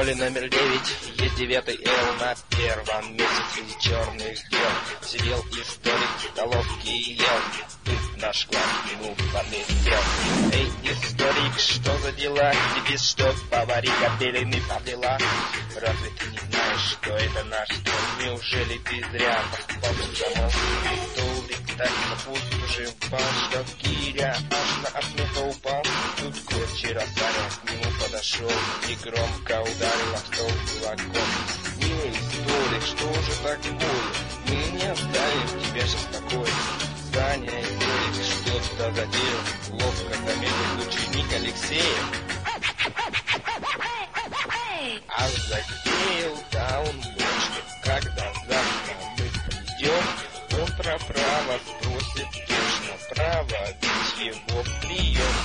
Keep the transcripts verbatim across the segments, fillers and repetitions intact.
школе номер девять есть девятый Л на первом месте среди черных дел. Сидел историк в столовке и ел. Тут наш класс ему подметил. Эй, историк, что за дела? Тебе что, поварик обеленный повела? Разве ты не знаешь, что это наш стол? Неужели ты зря покупал домой? Столик так напустошил, что Киря аж на отмета упал. Тут квартира Саня к нему подошел и громко ударил об стол кулаком. Эй, столик, что же такое? Мы не оставим тебя же спокойно. Саня, историк, что-то задел. Ловко заметил ученик Алексеев. А затеял-то он ночью, когда завтра мы придем, он про право спросит точно, право ведь его прием.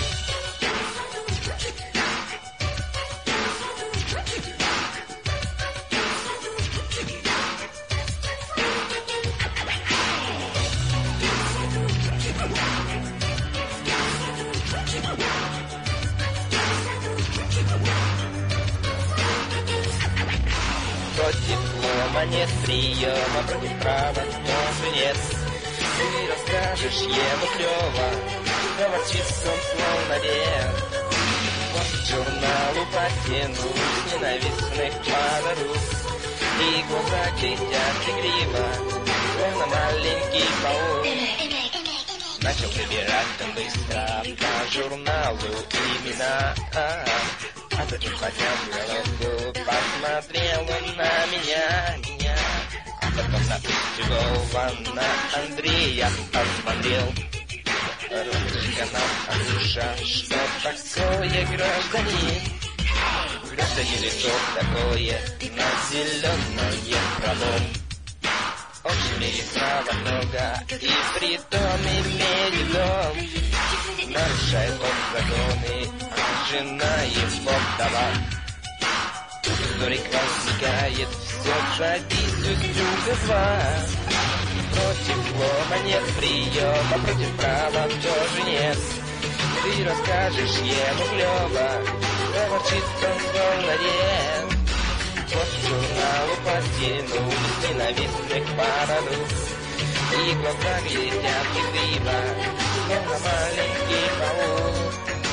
Против диплома нет приема, против права тоже нет. Ты расскажешь ему клёво, заворчит он словно век. Вот к журналу потянусь, ненавистных подарусь, и глаза глядят игриво, словно маленький паук. Начал выбирать там быстро по журналу имена, а затем поднял голову, посмотрел он на меня, меня. А потом на другого, на Андрея посмотрел. Русский канал, Ануша, что такое гражданин? Гражданин лицо такое, на зеленое пролом. Он имеет право много, и притом имеет дом. Нарушает он законы, а жена его вдова. Историк возникает, все зависит друг два. Против лома нет приема, против права тоже нет. Ты расскажешь ему клёво, заворчит он словно нет. Вот к журналу потянулись, ненавистных парадокс, и глаза глядят игриво, словно маленький паук.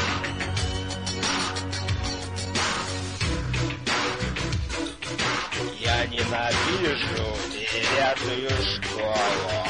Я ненавижу девятую школу.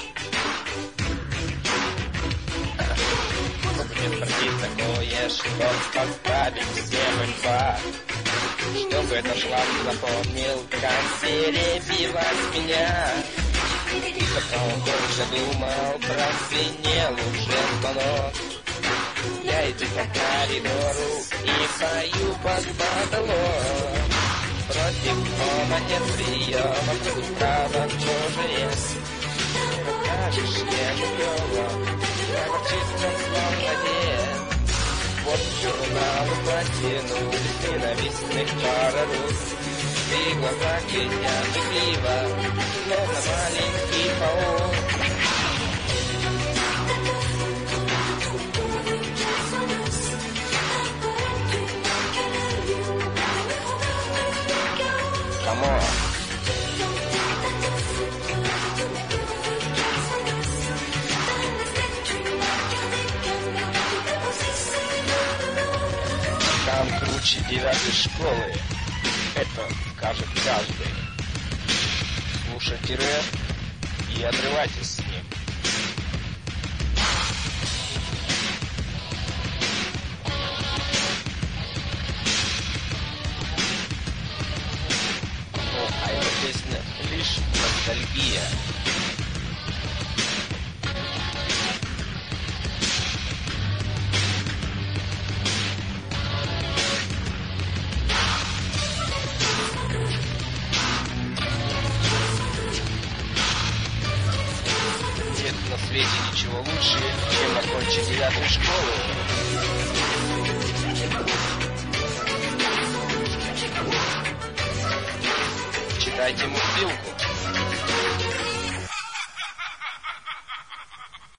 Мне такое, что поставить всем инфа. Чтобы это шлак запомнил, как серебилась меня. И пока он больше думал, прозвенел уже звонок. Я иду по коридору и пою под потолок. Против дома нет приема, против права тоже есть. Покажешь ему клёво, заворчит он словно дед. Вот журналу потянулись, ненавистных парадокс, и глаза глядят игриво, словно маленький паук. Камон! Там круче девятой школы. Это скажет каждый. Слушайте рэп и отрывайтесь с ним. Ну, а эта песня лишь ностальгия. На свете ничего лучше, чем окончить девятую школу. Читайте мультилку.